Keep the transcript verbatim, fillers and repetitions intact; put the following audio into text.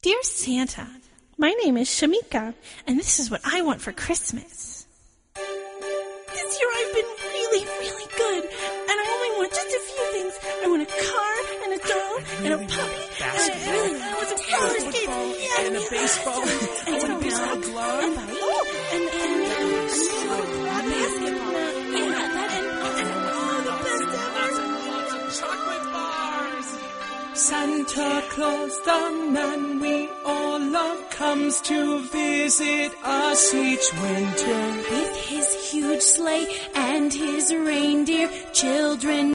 Dear Santa, my name is Shamika, and this is what I want for Christmas. This year I've been really, really good, and I only want just a few things. I want a car, and a doll, and a puppy, and I really want some roller skates, yeah, and a baseball, and and a baseball glove, and, oh, and, and, and, and a basketball, yeah, that, and, and, oh, the best ever. Chocolate bars. Santa Claus, the man we all love, comes to visit us each winter. With his huge sleigh and his reindeer, children